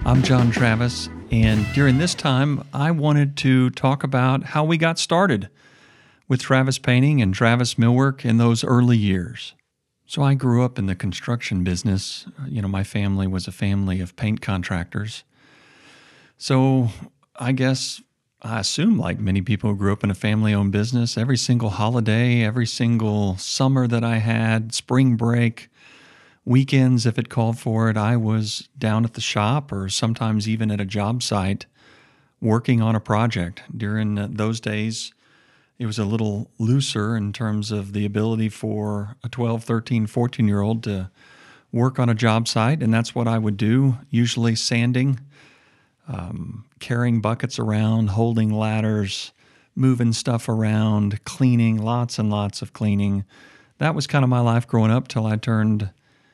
I'm John Travis, and during this time, I wanted to talk about how we got started with Travis Painting and Travis Millwork in those early years. So I grew up in the construction business. My family was a family of paint contractors. So I assume, like many people who grew up in a family-owned business, every single holiday, every single summer that I had, spring break, weekends, if it called for it, I was down at the shop or sometimes even at a job site working on a project. During those days, it was a little looser in terms of the ability for a 12, 13, 14-year-old to work on a job site, and that's what I would do, usually sanding, carrying buckets around, holding ladders, moving stuff around, cleaning, lots and lots of cleaning. That was kind of my life growing up till I turned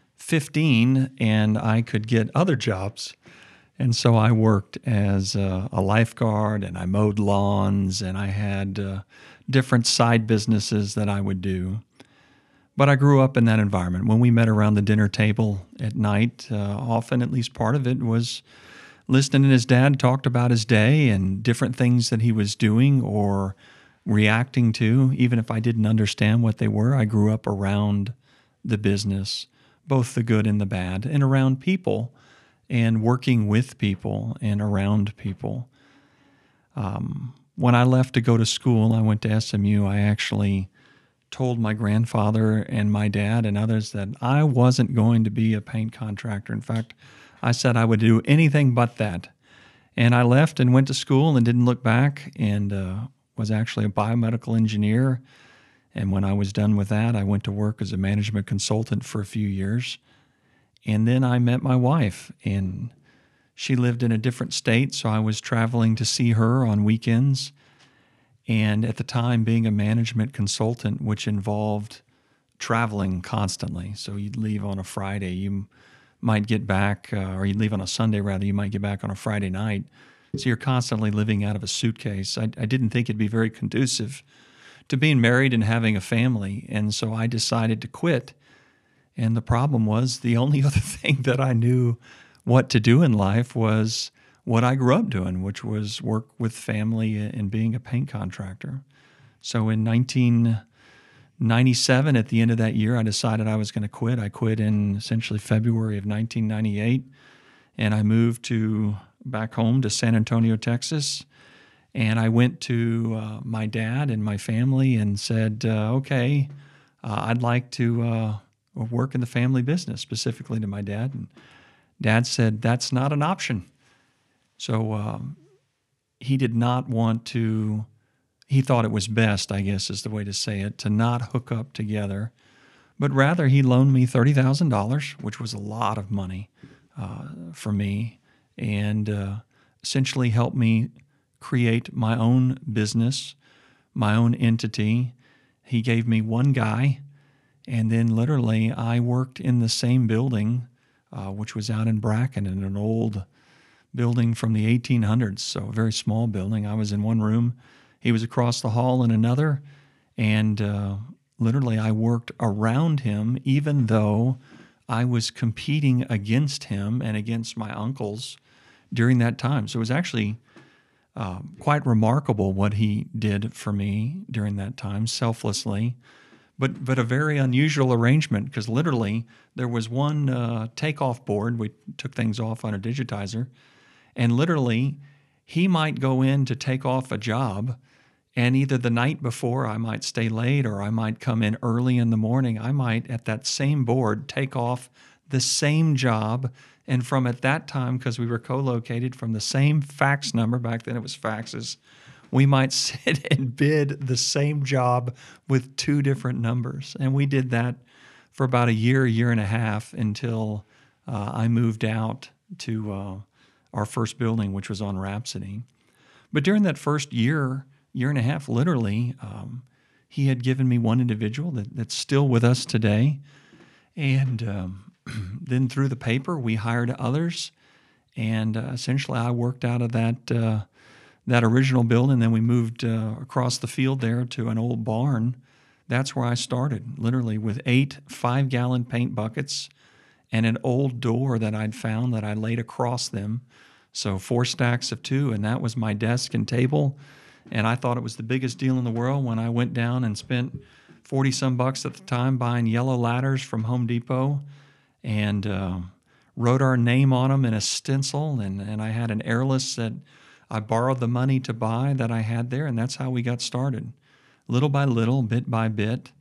15 and I could get other jobs. And so I worked as a lifeguard, and I mowed lawns, and I had different side businesses that I would do. But I grew up in that environment. When we met around the dinner table at night, often at least part of it was listening to his dad talked about his day and different things that he was doing or reacting to. Even if I didn't understand what they were, I grew up around the business, both the good and the bad, and around people and working with people and around people. When I left to go to school, I went to SMU. I actually told my grandfather and my dad and others that I wasn't going to be a paint contractor. In fact, I said I would do anything but that. And I left and went to school and didn't look back, and was actually a biomedical engineer. And when I was done with that, I went to work as a management consultant for a few years. And then I met my wife, and she lived in a different state, so I was traveling to see her on weekends. And at the time, being a management consultant, which involved traveling constantly. So you'd leave on a Friday, you might get back, or you'd leave on a Sunday rather, you might get back on a Friday night. So you're constantly living out of a suitcase. I didn't think it'd be very conducive to being married and having a family. And so I decided to quit. And the problem was the only other thing that I knew what to do in life was what I grew up doing, which was work with family and being a paint contractor. So in 1997, at the end of that year, I decided I was going to quit. I quit in essentially February of 1998, and I moved back home to San Antonio, Texas. And I went to my dad and my family and said, okay, I'd like to work in the family business, specifically to my dad. And Dad said, that's not an option. So he did not want to, he thought it was best, I guess is the way to say it, to not hook up together. But rather, he loaned me $30,000, which was a lot of money for me, and essentially helped me create my own business, my own entity. He gave me one guy, and then literally I worked in the same building, which was out in Bracken, in an old building from the 1800s, so a very small building. I was in one room. He was across the hall in another, and literally I worked around him, even though I was competing against him and against my uncles during that time. So it was actually quite remarkable what he did for me during that time, selflessly, but a very unusual arrangement, because literally there was one takeoff board. We took things off on a digitizer, and literally he might go in to take off a job, and either the night before I might stay late or I might come in early in the morning. I might, at that same board, take off the same job. And from at that time, because we were co-located, from the same fax number, back then it was faxes, we might sit and bid the same job with two different numbers. And we did that for about a year and a half, until I moved out to our first building, which was on Rhapsody. But during that first year and a half, literally, he had given me one individual that's still with us today. And then through the paper, we hired others, and essentially I worked out of that original building. Then we moved across the field there to an old barn. That's where I started, literally with 8 5-gallon paint buckets and an old door that I'd found that I laid across them. So 4 stacks of 2, and that was my desk and table. And I thought it was the biggest deal in the world when I went down and spent 40 some bucks at the time buying yellow ladders from Home Depot and wrote our name on them in a stencil. And I had an airless that I borrowed the money to buy that I had there. And that's how we got started. Little by little, bit by bit.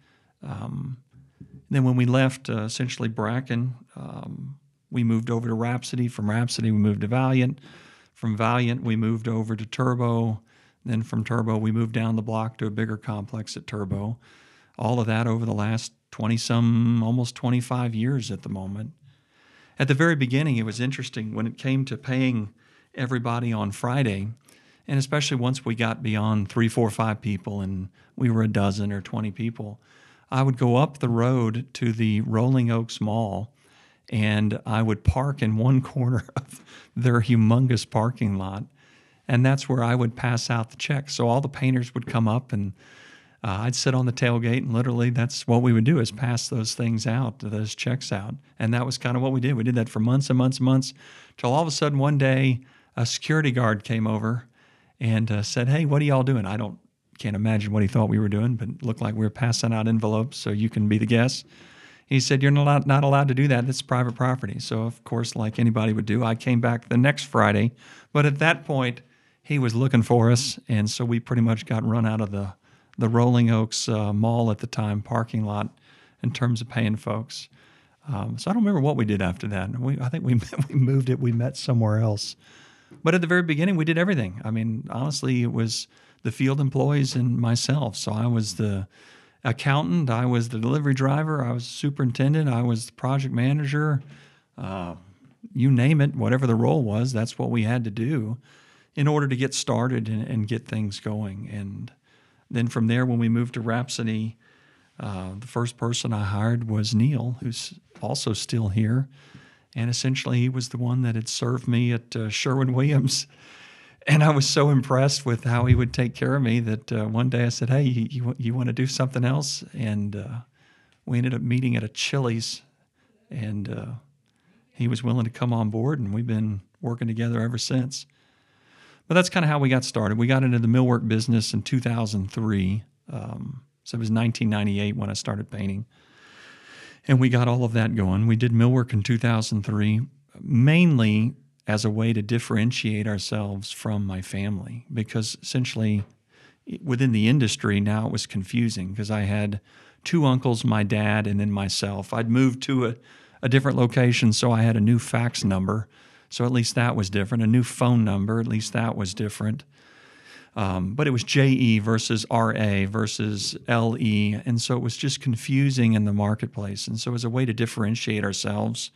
Then when we left essentially Bracken, we moved over to Rhapsody. From Rhapsody, we moved to Valiant. From Valiant, we moved over to Turbo. Then from Turbo, we moved down the block to a bigger complex at Turbo. All of that over the last 20-some, almost 25 years at the moment. At the very beginning, it was interesting when it came to paying everybody on Friday, and especially once we got beyond 3, 4, 5 people and we were a dozen or 20 people, I would go up the road to the Rolling Oaks Mall, and I would park in one corner of their humongous parking lot, and that's where I would pass out the checks. So all the painters would come up, and I'd sit on the tailgate, and literally that's what we would do, is pass those things out, those checks out. And that was kind of what we did. We did that for months and months and months, till all of a sudden one day a security guard came over and said, "Hey, what are y'all doing?" Can't imagine what he thought we were doing, but it looked like we were passing out envelopes, so you can be the guess. He said, "You're not allowed to do that. That's private property." So, of course, like anybody would do, I came back the next Friday. But at that point, he was looking for us, and so we pretty much got run out of the Rolling Oaks Mall at the time parking lot in terms of paying folks. So I don't remember what we did after that. I think we moved it. We met somewhere else. But at the very beginning, we did everything. I mean, honestly, it was the field employees and myself. So I was the accountant, I was the delivery driver, I was the superintendent, I was the project manager, you name it, whatever the role was, that's what we had to do in order to get started and get things going. And then from there, when we moved to Rhapsody, the first person I hired was Neil, who's also still here. And essentially, he was the one that had served me at Sherwin-Williams. And I was so impressed with how he would take care of me that one day I said, "Hey, you want to do something else?" And we ended up meeting at a Chili's, and he was willing to come on board, and we've been working together ever since. But that's kind of how we got started. We got into the millwork business in 2003. So it was 1998 when I started painting. And we got all of that going. We did millwork in 2003, mainly as a way to differentiate ourselves from my family, because essentially within the industry now it was confusing because I had 2 uncles, my dad, and then myself. I'd moved to a different location, so I had a new fax number, so at least that was different. A new phone number, at least that was different. But it was JE versus RA versus LE, and so it was just confusing in the marketplace. And so as a way to differentiate ourselves,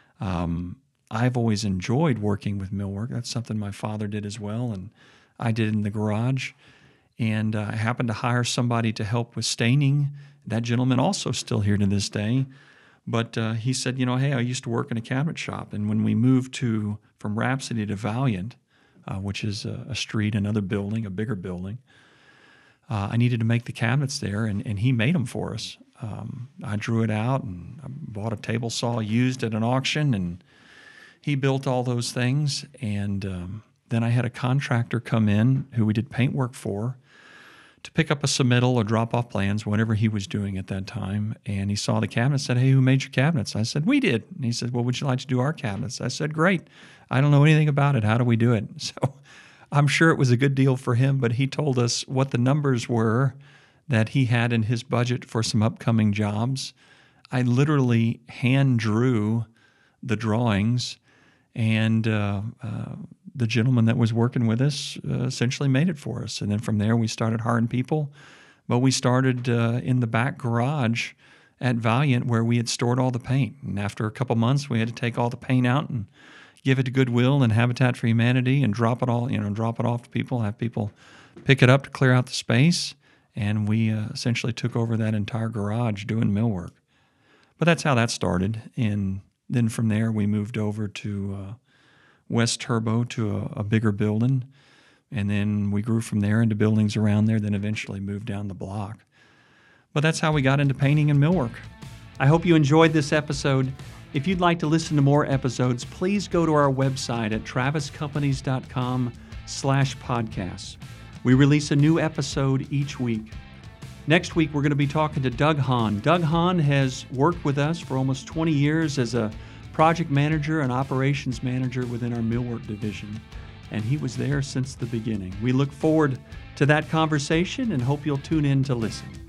I've always enjoyed working with millwork. That's something my father did as well, and I did in the garage. And I happened to hire somebody to help with staining. That gentleman also still here to this day. But he said, "Hey, I used to work in a cabinet shop." And when we moved from Rhapsody to Valiant, which is a street, another building, a bigger building, I needed to make the cabinets there, and he made them for us. I drew it out, and I bought a table saw used at an auction, and he built all those things. And then I had a contractor come in who we did paint work for to pick up a submittal or drop off plans, whatever he was doing at that time. And he saw the cabinet, said, "Hey, who made your cabinets?" I said, "We did." And he said, "Well, would you like to do our cabinets?" I said, "Great. I don't know anything about it. How do we do it?" So I'm sure it was a good deal for him, but he told us what the numbers were that he had in his budget for some upcoming jobs. I literally hand drew the drawings, and the gentleman that was working with us essentially made it for us. And then from there, we started hiring people. But we started in the back garage at Valiant where we had stored all the paint. And after a couple months, we had to take all the paint out and give it to Goodwill and Habitat for Humanity and drop it off to people, have people pick it up to clear out the space. And we essentially took over that entire garage doing millwork. But that's how that started. And then from there, we moved over to West Turbo to a bigger building. And then we grew from there into buildings around there, then eventually moved down the block. But that's how we got into painting and millwork. I hope you enjoyed this episode. If you'd like to listen to more episodes, please go to our website at traviscompanies.com/podcasts. We release a new episode each week. Next week, we're going to be talking to Doug Hahn. Doug Hahn has worked with us for almost 20 years as a project manager and operations manager within our millwork division, and he was there since the beginning. We look forward to that conversation and hope you'll tune in to listen.